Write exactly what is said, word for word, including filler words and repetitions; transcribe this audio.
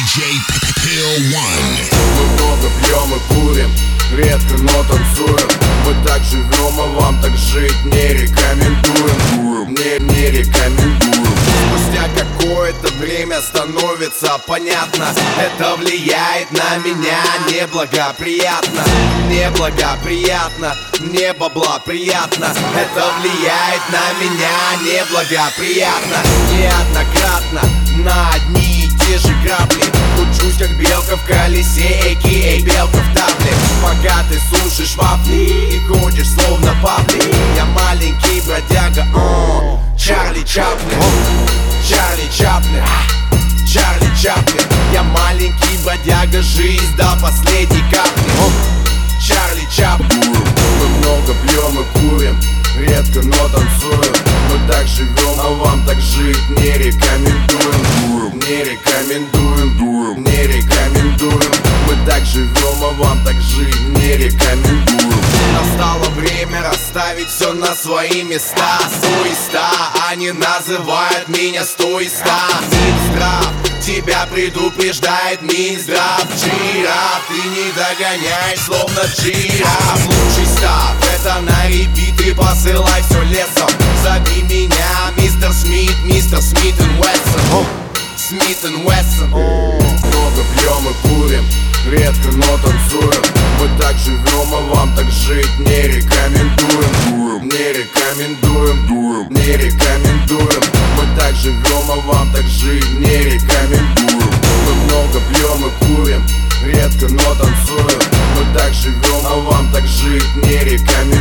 диджей Pill One. Мы много пьем и курим, редко, но танцуем. Мы так живем, а вам так жить не рекомендуем. Не, не рекомендуем. Спустя какое-то время становится понятно, это влияет на меня неблагоприятно. Неблагоприятно, мне бабла приятно. Это влияет на меня неблагоприятно. Неоднократно на одни и те же грабли кручусь, как белка в колесе, а.к.а. белка в табле. Пока ты сушишь вафли и ходишь словно папли. Я маленький бродяга, о, Чарли Чаплин. Чарли Чаплин, Чарли Чаплин. Я маленький бродяга, жизнь до последней капли. Чарли Чаплин. Мы много пьем и курим, редко, но танцуем. Мы так живем, а вам так жить не рекомендуем. Не рекомендуем, не рекомендуем. Мы так живем, а вам так жить не рекомендуем. Настало время расставить все на свои места. Сто и ста, они называют меня сто и ста. Минздрав тебя предупреждает, Минздрав. Жираф, ты не догоняешь, словно жираф. Лучший став, это на репит и посылай все лесом. Зови меня мистер Смит, мистер Смит и Уэссон. Смит и Уэссон. Много пьем и курим, редко, но танцуем. Мы так живем, а вам так жить не рекомендуем. Не рекомендуем, не рекомендуем. Мы так живем, а вам так жить не рекомендуем. Мы много пьем и курим, редко, но танцуем. Мы так живем, а вам так жить не рекомендуем.